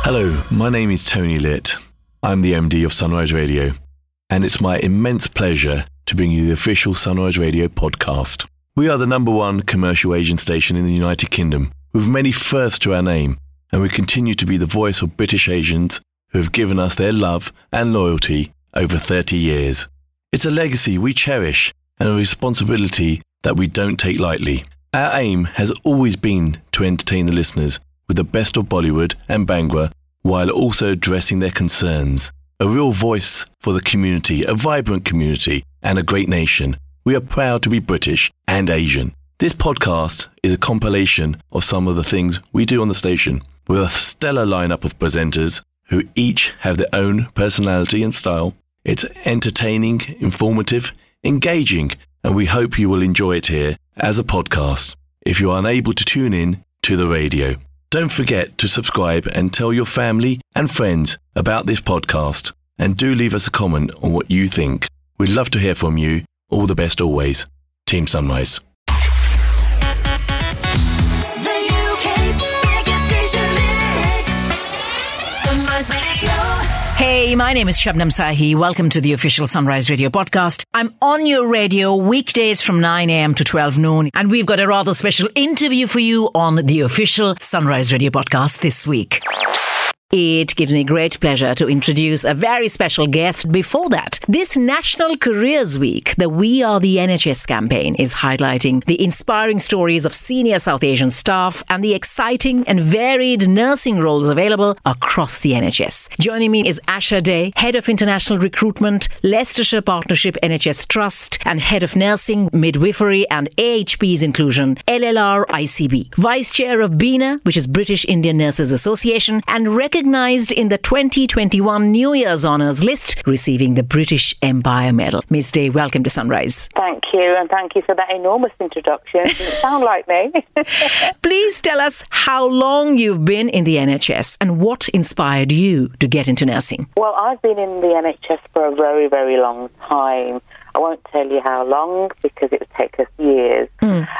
Hello, my name is Tony Litt. I'm the MD of Sunrise Radio, and it's my immense pleasure to bring you the official Sunrise Radio podcast. We are the #1 commercial Asian station in the United Kingdom, with many firsts to our name, and we continue to be the voice of British Asians who have given us their love and loyalty over 30 years. It's a legacy we cherish and a responsibility that we don't take lightly. Our aim has always been to entertain the listeners with the best of Bollywood and Bhangra, while also addressing their concerns. A real voice for the community, a vibrant community, and a great nation. We are proud to be British and Asian. This podcast is a compilation of some of the things we do on the station, with a stellar lineup of presenters who each have their own personality and style. It's entertaining, informative, engaging, and we hope you will enjoy it here as a podcast if you are unable to tune in to the radio. Don't forget to subscribe and tell your family and friends about this podcast, and do leave us a comment on what you think. We'd love to hear from you. All the best always. Team Sunrise. Hey, my name is Shabnam Sahi. Welcome to the official Sunrise Radio podcast. I'm on your radio weekdays from 9 a.m. to 12 noon, and we've got a rather special interview for you on the official Sunrise Radio podcast this week. It gives me great pleasure to introduce a very special guest. Before that, this National Careers Week, the We Are the NHS campaign, is highlighting the inspiring stories of senior South Asian staff and the exciting and varied nursing roles available across the NHS. Joining me is Asha Day, Head of International Recruitment, Leicestershire Partnership NHS Trust, and Head of Nursing, Midwifery and AHP's Inclusion, LLR ICB. Vice Chair of BINA, which is British Indian Nurses Association, and recognized in the 2021 New Year's Honours list, receiving the British Empire Medal. Ms. Day, welcome to Sunrise. Thank you, and thank you for that enormous introduction. It doesn't sound like me. Please tell us how long you've been in the NHS and what inspired you to get into nursing. Well, I've been in the NHS for a very, very long time. I won't tell you how long because it would take us years.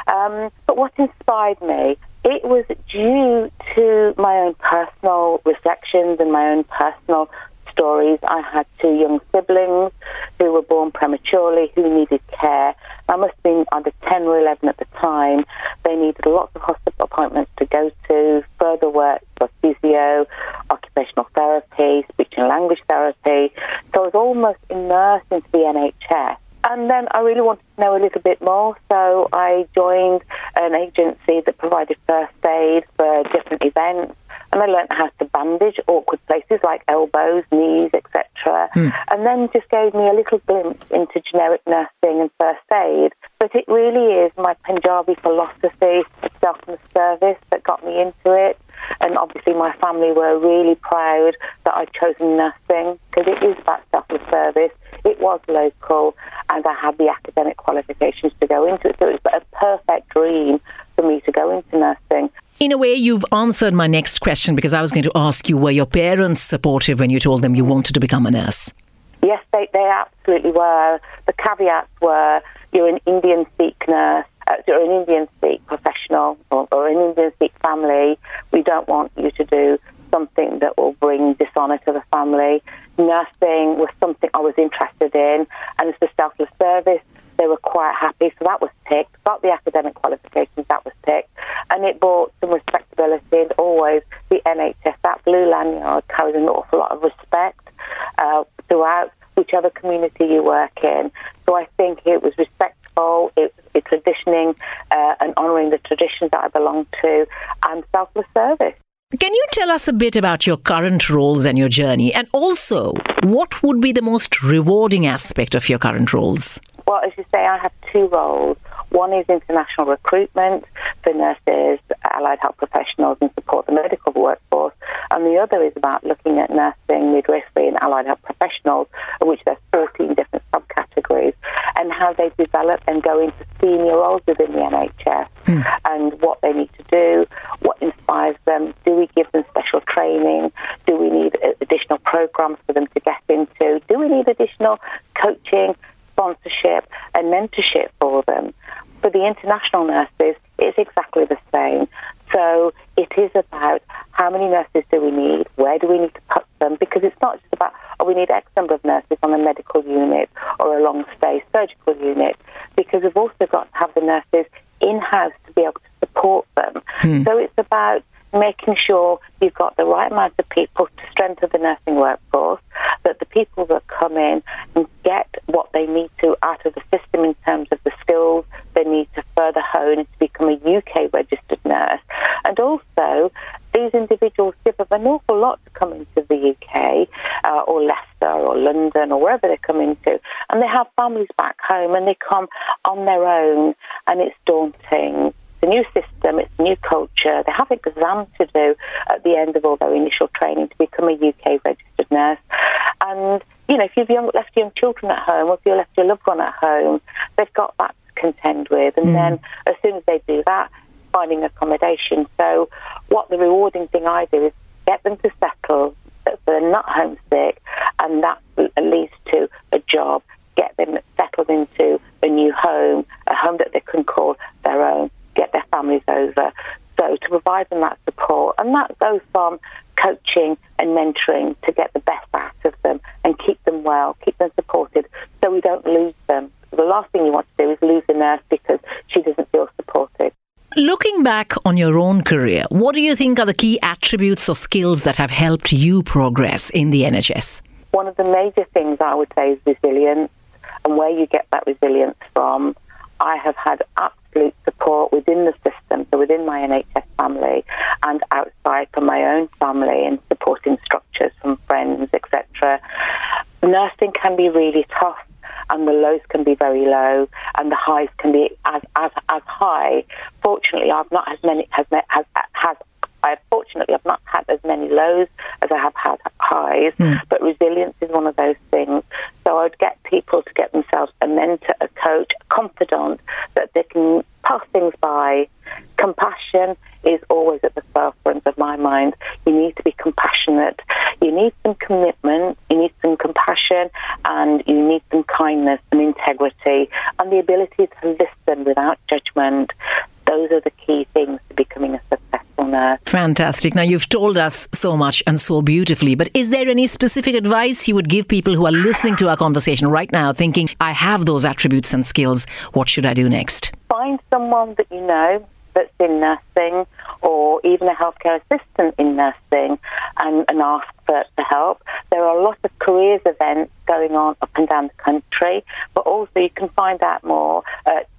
But what inspired me, it was due to my own personal reflections and my own personal stories. I had 2 young siblings who were born prematurely, who needed care. I must have been under 10 or 11 at the time. They needed lots of hospital appointments to go to, further work for physio, occupational therapy, speech and language therapy. So I was almost immersed into the NHS. And then I really wanted to know a little bit more, so I joined an agency that provided first aid for different events, and I learned how to bandage awkward places like elbows, knees, etc. And then just gave me a little glimpse into generic nursing and first aid. But it really is my Punjabi philosophy of selfless service that got me into it. And obviously my family were really proud that I'd chosen nursing, because it is about selfless service. It was local, and I had the academic qualifications to go into it. So it was a perfect dream for me to go into nursing. In a way, you've answered my next question, because I was going to ask you, were your parents supportive when you told them you wanted to become a nurse? Yes, they absolutely were. The caveats were, you're an Indian Sikh nurse, you're an Indian Sikh professional or an Indian Sikh family. We don't want you to do something that will bring dishonour to the family. Nursing was something I was interested in, and as the selfless service, they were quite happy, so that was ticked. Got the academic qualifications, that was ticked, and it brought some respectability. And always the NHS, that blue lanyard carries an awful lot of respect throughout whichever community you work in. So I think it was respectful, it's traditioning and honouring the traditions that I belong to, and selfless service. Can you tell us a bit about your current roles and your journey? And also, what would be the most rewarding aspect of your current roles? Well, as you say, I have 2 roles. One is international recruitment for nurses, allied health professionals, and support the medical workforce. And the other is about looking at nursing, midwifery, and allied health professionals, of which there's 14 different subcategories, and how they develop and go into senior roles within the NHS, and what they need to do, what inspires them. Do we give them special training? Do we need additional programs for them to get into? Do we need additional coaching, sponsorship and mentorship for them? For the international nurses, it's exactly the same. So it is about how many nurses do we need, where Where do we need to put them? Because it's not just about, we need X number of nurses on a medical unit or a long-stay surgical unit, because we've also got to have the nurses in-house to be able to support them. So it's about making sure you've got the right amount of people to strengthen the nursing workforce, that the people that come in and get what they need to out of the system in terms of the skills they need to further hone to become a UK registered nurse. And also, these individuals give up an awful lot to come into the UK or Leicester or London or wherever they come into, and they have families back home and they come on their own, and it's daunting. It's a new system, it's a new culture. They have exams to do at the end of all their initial training to become a UK registered nurse. And, you know, if you've left young children at home, or if you've left your loved one at home, they've got that to contend with. And then as soon as they do that, finding accommodation. So what the rewarding thing I do is get them to settle, so they're not homesick, and that leads to a job, get them settled into a new home, a home that they can call their own, get their families over. So to provide them that support, and that goes from coaching and mentoring to get the best out of them and keep them well, keep them supported, so we don't lose them. The last thing you want to do is lose a nurse because she doesn't feel supported. Looking back on your own career, what do you think are the key attributes or skills that have helped you progress in the NHS? One of the major things I would say is resilience, and where you get that resilience from. I have had absolute support within the system, so within my NHS family and outside from my own family and supporting structures from friends, etc. Nursing can be really tough, and the lows can be very low, and the highs can be as high. Fortunately, I've not had as many lows as I have had highs, but resilience is one of those things. So I'd get people to get themselves a mentor, a coach, a confidant, that they can pass things by. Compassion is always at the forefront of my mind. You need to be compassionate. You need some commitment, you need some compassion, and you need some kindness and integrity, and the ability to listen without judgment. Those are the key things to becoming a successful nurse. Fantastic. Now, you've told us so much and so beautifully, but is there any specific advice you would give people who are listening to our conversation right now thinking, I have those attributes and skills, what should I do next? Find someone that you know that's in nursing, or even a healthcare assistant in nursing, and ask for help. There are a lot of careers events going on up and down the country, but also you can find out more at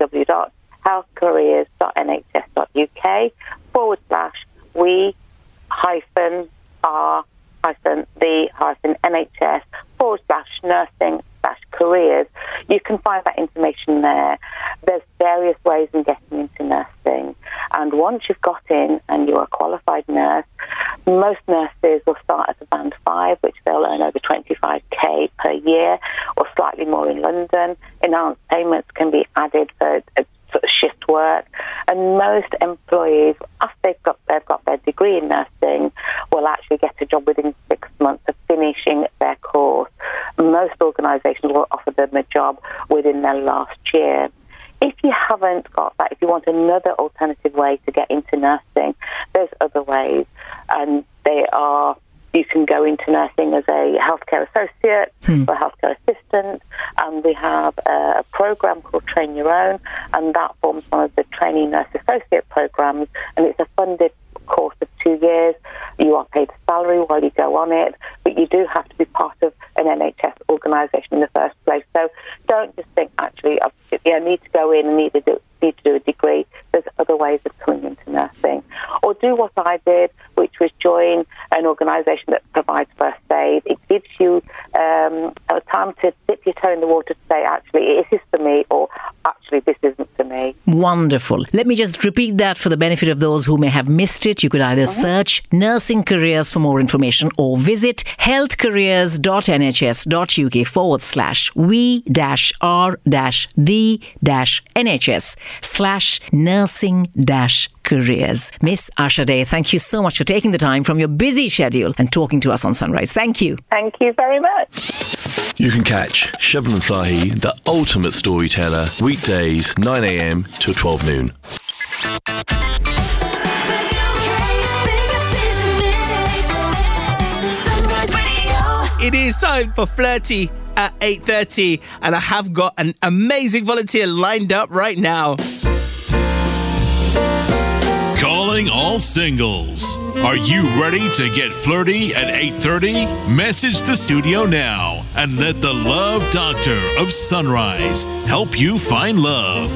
wwe-r-the-NHS.uk/we-the-NHS/nursing/careers. You can find that information there. There's various ways in getting into nursing, and once you've got in and you're a qualified nurse, most nurses will start at a band 5, which they'll earn over 25k per year, or slightly more in London. Enhanced payments can be added for shift work, and most employees, after they've got their degree in nursing, will actually get a job within 6 months of finishing their course. Most organisations will offer them a job within their last year. If you haven't got that, if you want another alternative way to get into nursing, there's other ways, and they are, you can go into nursing as a healthcare associate or a healthcare assistant, and we have a program called Train Your Own, and that forms one of the trainee nurse associate programs, and it's a funded course of 2 years. You are paid a salary while you go on it, but you do have to be part of an NHS organisation in the first place. So don't just think, actually, I need to go in and need to do a degree. There's other ways of coming into nursing. Or do what I did, which was join an organisation that provides first aid. It gives you a time to dip your toe in the water to say, actually, is this for me, or actually, this isn't for me. Wonderful. Let me just repeat that for the benefit of those who may have missed it. You could either search Nursing Careers for more information, or visit healthcareers.nhs.uk/we-r-the-NHS/nursing-careers. Miss Asha Day, thank you so much for taking the time from your busy schedule and talking to us on Sunrise. Thank you. Thank you very much. You can catch Shabnam Sahi, the ultimate storyteller, weekdays 9 a.m. till 12 noon. The UK's biggest station mix. it is time for Flirty at 8:30, and I have got an amazing volunteer lined up right now. Calling all singles. Are you ready to get flirty at 8:30? Message the studio now and let the Love Doctor of Sunrise help you find love.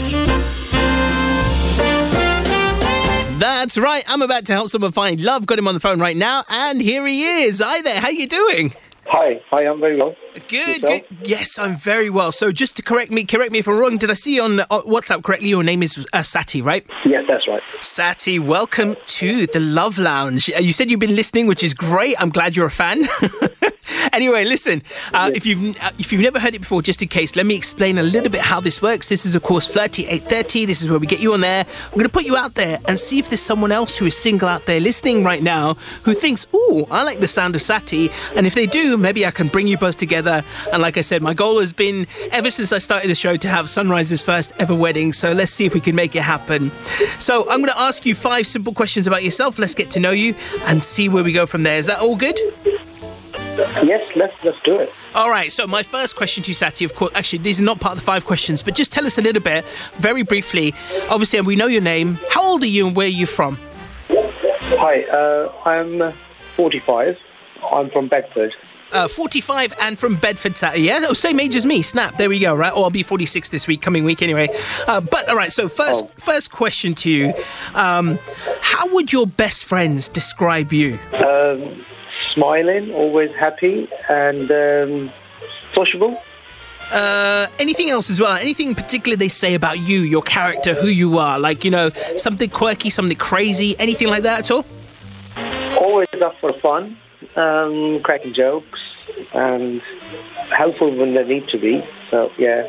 That's right. I'm about to help someone find love. Got him on the phone right now, and here he is. Hi there. How you doing? Hi, I'm very well. Good. Yes, I'm very well. So just to correct me if I'm wrong, did I see on WhatsApp correctly your name is Sati, right? Yes, that's right. Sati, welcome to the Love Lounge. You said you've been listening, which is great. I'm glad you're a fan. Anyway, listen, if you've never heard it before, just in case, let me explain a little bit how this works. This is, of course, Flirty 8:30. This is where we get you on there. I'm going to put you out there and see if there's someone else who is single out there listening right now who thinks, ooh, I like the sound of Sati. And if they do, maybe I can bring you both together. And like I said, my goal has been, ever since I started the show, to have Sunrise's first ever wedding. So let's see if we can make it happen. So I'm going to ask you 5 simple questions about yourself. Let's get to know you and see where we go from there. Is that all good? Yes, let's do it. All right, so my first question to you, Sati, of course, actually, these are not part of the 5 questions, but just tell us a little bit, very briefly. Obviously, we know your name. How old are you and where are you from? Hi, I'm 45. I'm from Bedford. 45 and from Bedford, Sati, yeah? Oh, same age as me, snap, there we go, right? Or I'll be 46 this coming week anyway. But, all right, so first question to you. How would your best friends describe you? Smiling, always happy, and sociable. Anything else as well? Anything in particular they say about you, your character, who you are? Like, something quirky, something crazy, anything like that at all? Always up for fun, cracking jokes, and helpful when they need to be. So, yeah.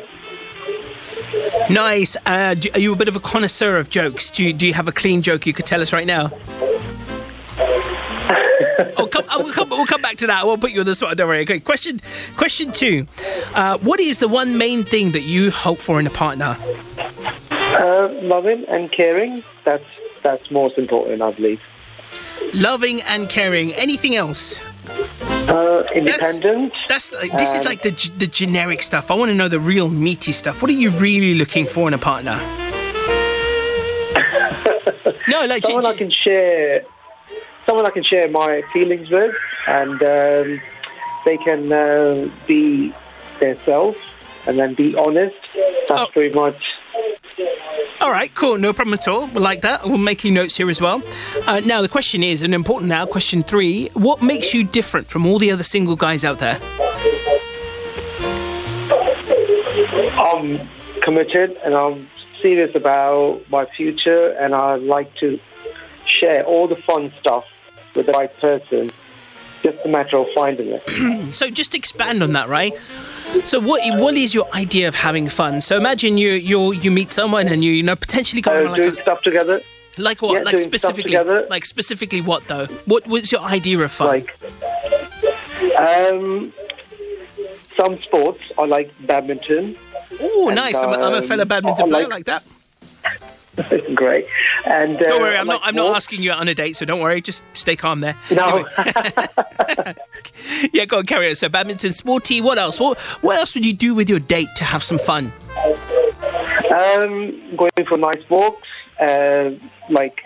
Nice. Are you a bit of a connoisseur of jokes? Do you have a clean joke you could tell us right now? We'll come back to that. I won't put you on the spot. Don't worry. Okay. Question 2. What is the one main thing that you hope for in a partner? Loving and caring. That's most important, I believe. Loving and caring. Anything else? Independent. This is like the generic stuff. I want to know the real meaty stuff. What are you really looking for in a partner? No, like someone I can share. Someone I can share my feelings with, and they can be themselves and then be honest. That's pretty much. All right, cool. No problem at all. We'll like that. We'll make you notes here as well. Now, the question is, and important now, question 3, what makes you different from all the other single guys out there? I'm committed and I'm serious about my future, and I like to share all the fun stuff with the right person. Just a matter of finding it. So just expand on that, right? So what is your idea of having fun? So imagine you meet someone and you potentially go on doing stuff together. Like what? Yeah, like specifically? Like specifically what though? What's your idea of fun? Like some sports. I like badminton. Oh, nice! I'm a fellow badminton player. I like that. Great. And don't worry, I'm not asking you out on a date, so don't worry. Just stay calm there. No. Anyway. Yeah, go on, carry on. So badminton, sporty. What else? What else would you do with your date to have some fun? Going for nice walks, like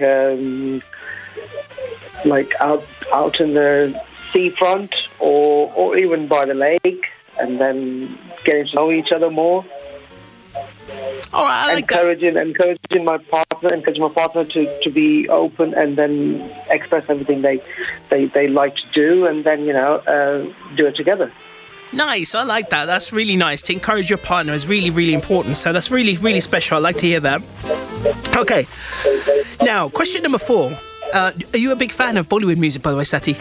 out in the seafront, or even by the lake, and then getting to know each other more. All right, I like encouraging my partner to be open and then express everything they like to do, and then do it together. Nice, I like that. That's really nice. To encourage your partner is really, really important. So that's really, really special. I like to hear that. Okay. Now, question number 4. Are you a big fan of Bollywood music, by the way, Sati?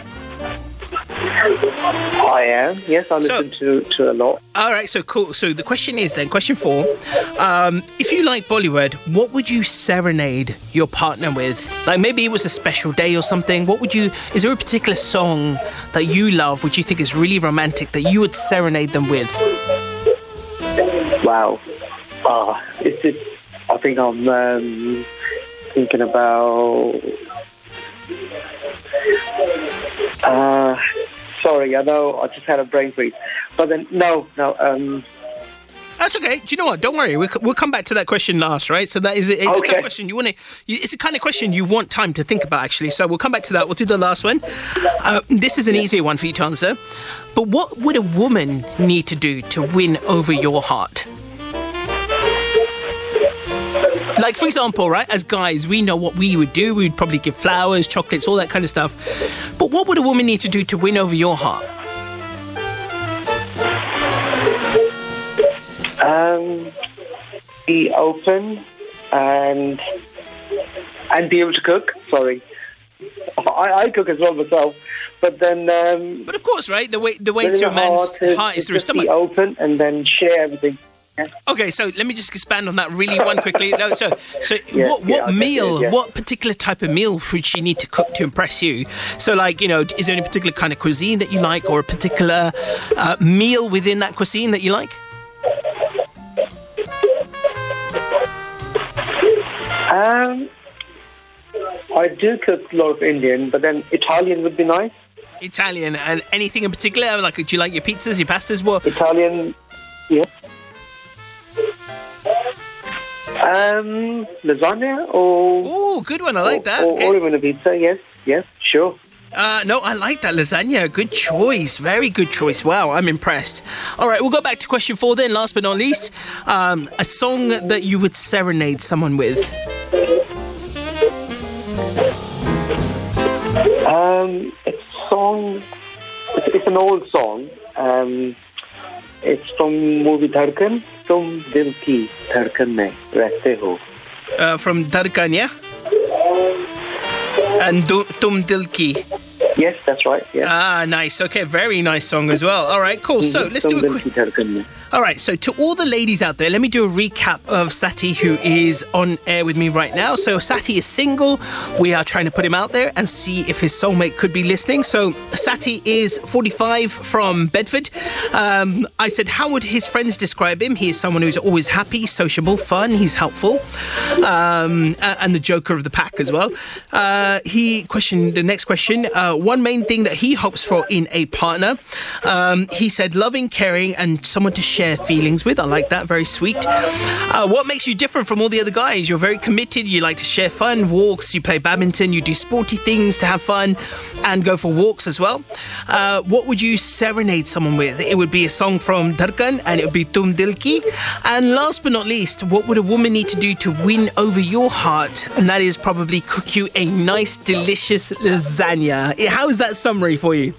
I am. Yes, I listen to a lot. All right, so cool. So the question is then, question 4, if you like Bollywood, what would you serenade your partner with? Like maybe it was a special day or something. Is there a particular song that you love, which you think is really romantic, that you would serenade them with? Wow. I think I'm thinking about Sorry, I know I just had a brain freeze. But then, no. That's okay. Do you know what? Don't worry. We'll come back to that question last, right? So that is it's a tough question. It's the kind of question you want time to think about, actually. So we'll come back to that. We'll do the last one. This is an easier one for you to answer. But what would a woman need to do to win over your heart? Like, for example, right, as guys, we know what we would do. We'd probably give flowers, chocolates, all that kind of stuff. But what would a woman need to do to win over your heart? Be open and be able to cook. Sorry, I cook as well myself. But then, but of course, right? The way to a man's heart is through his stomach. Be open and then share everything. Yeah. Okay, so let me just expand on that really one quickly. No, what particular type of meal would she need to cook to impress you? So, like, you know, is there any particular kind of cuisine that you like, or a particular meal within that cuisine that you like? I do cook a lot of Indian, but then Italian would be nice. Italian, and anything in particular? Like, do you like your pizzas, your pastas? What? Italian, yes. Lasagna or... Oh, good one. I like that. Or even a pizza, yes, sure. No, I like that. Lasagna. Good choice. Very good choice. Wow, I'm impressed. All right, we'll go back to question 4 then, last but not least. A song that you would serenade someone with. It's an old song. It's from movie Dhadkan. Tum dil ki dhadkan mein rehte ho. From Dhadkan, yeah? And Tum dil ki. Yes, that's right. Yes. Ah, nice. Okay, very nice song as well. All right, cool. So let's do a quick... All right, so to all the ladies out there, let me do a recap of Sati, who is on air with me right now. So Sati is single. We are trying to put him out there and see if his soulmate could be listening. So Sati is 45 from Bedford. I said, how would his friends describe him? He is someone who's always happy, sociable, fun. He's helpful. And the joker of the pack as well. He questioned the next question. One main thing that he hopes for in a partner. He said loving, caring, and someone to share feelings with. I like that. Very sweet. What makes you different from all the other guys? You're very committed. You like to share fun, walks. You play badminton. You do sporty things to have fun and go for walks as well. What would you serenade someone with? It would be a song from Dhadkan, and it would be Tum Dil Ki. And last but not least, what would a woman need to do to win over your heart? And that is probably cook you a nice, delicious lasagna. How is that summary for you?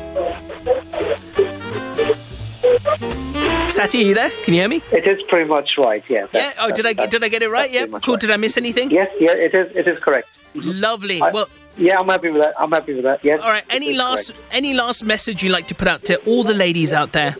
Sati, are you there? Can you hear me? It is pretty much right, yeah. Did I get it right? Yeah, cool. Right. Did I miss anything? Yes, it is correct. Lovely. I'm happy with that. Yes. All right. Any last message you'd like to put out to all the ladies out there?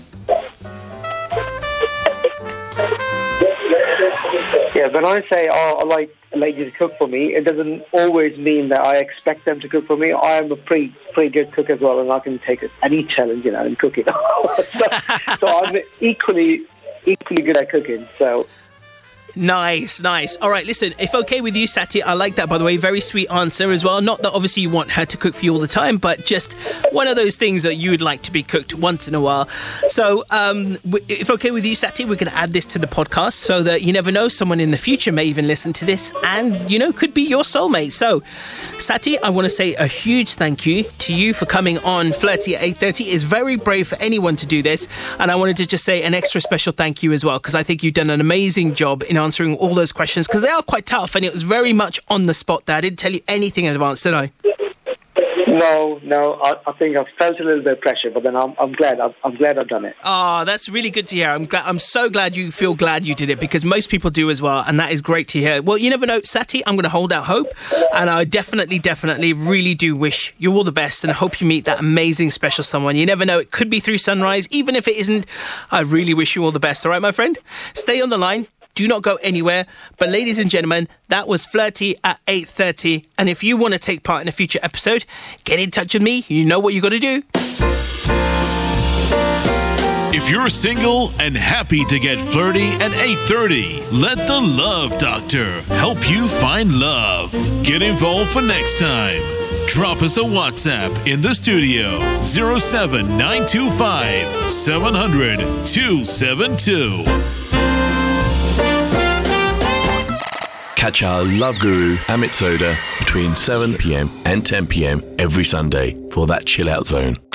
Yeah, when I say I like a lady to cook for me, it doesn't always mean that I expect them to cook for me. I am a pretty good cook as well, and I can take any challenge, and cook it. so I'm equally good at cooking. So. Nice. All right, listen, if okay with you, Sati, I like that, by the way. Very sweet answer as well. Not that obviously you want her to cook for you all the time, but just one of those things that you would like to be cooked once in a while. So if okay with you, Sati, we're going to add this to the podcast so that you never know, someone in the future may even listen to this and, could be your soulmate. So, Sati, I want to say a huge thank you to you for coming on Flirty at 8:30. It's very brave for anyone to do this, and I wanted to just say an extra special thank you as well, because I think you've done an amazing job in answering all those questions, because they are quite tough, and it was very much on the spot there. I didn't tell you anything in advance, did I? No. I think I felt a little bit of pressure, but then I'm glad. I'm glad I've done it. Oh, that's really good to hear. I'm so glad you feel glad you did it, because most people do as well, and that is great to hear. Well, you never know, Sati. I'm going to hold out hope, and I definitely, really do wish you all the best, and I hope you meet that amazing, special someone. You never know; it could be through Sunrise, even if it isn't. I really wish you all the best. All right, my friend. Stay on the line. Do not go anywhere. But ladies and gentlemen, that was Flirty at 8:30. And if you want to take part in a future episode, get in touch with me. You know what you got to do. If you're single and happy to get flirty at 8:30, let the Love Doctor help you find love. Get involved for next time. Drop us a WhatsApp in the studio 07925 700 272. Catch our love guru Amit Sodha between 7 p.m. and 10 p.m. every Sunday for that chill out zone.